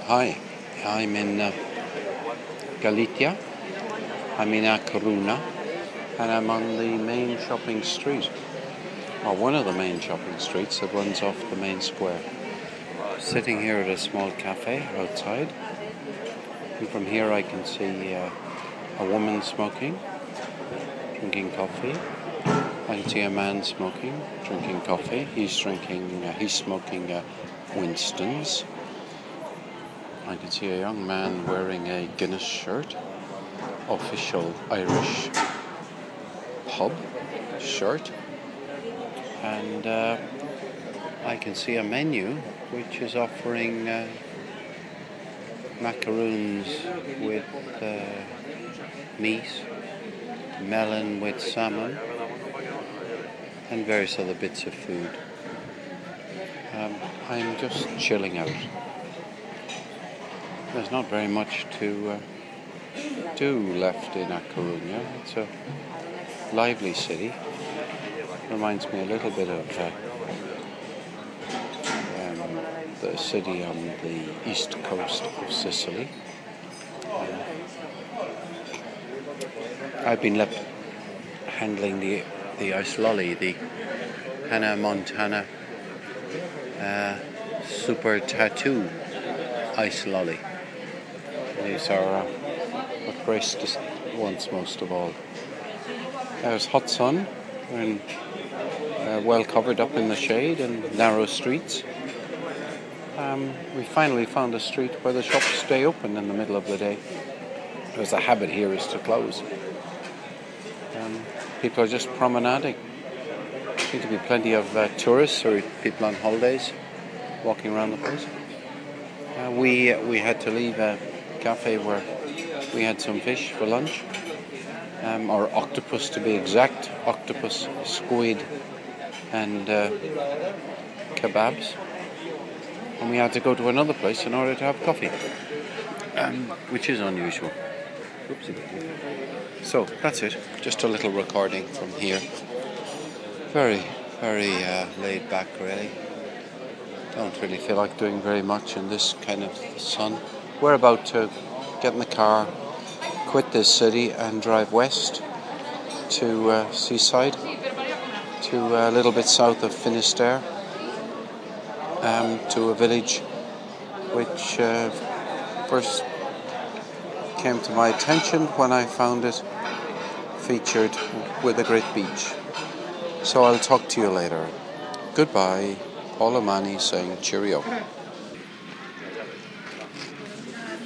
Hi, I'm in Galicia. I'm in A Coruña, and I'm on the main shopping street, or one of the main shopping streets that runs off the main square. Sitting here at a small cafe outside, and from here I can see a woman smoking, drinking coffee. I can see a man smoking, drinking coffee. He's smoking Winston's. I can see a young man wearing a Guinness shirt, official Irish pub shirt, and I can see a menu which is offering macaroons with meat, melon with salmon, and various other bits of food. I'm just chilling out. There's not very much to do left in A Coruña. It's a lively city. Reminds me a little bit of the city on the east coast of Sicily. I've been left handling the ice lolly, the Hannah Montana Super Tattoo ice lolly. These are what Grace wants most of all. There's hot sun and well covered up in the shade and narrow streets. We finally found a street where the shops stay open in the middle of the day, because the habit here is to close. People are just promenading. There seem to be plenty of tourists or people on holidays walking around the place. We had to leave a cafe where we had some fish for lunch, or octopus to be exact, octopus, squid, and kebabs. And we had to go to another place in order to have coffee, which is unusual. Oopsie. So that's it. Just a little recording from here. Very, very laid back, really. Don't really feel like doing very much in this kind of sun. We're about to get in the car, quit this city, and drive west to Seaside, to a little bit south of Finisterre, to a village which first came to my attention when I found it featured with a great beach. So I'll talk to you later. Goodbye. Paul O'Mahony saying cheerio.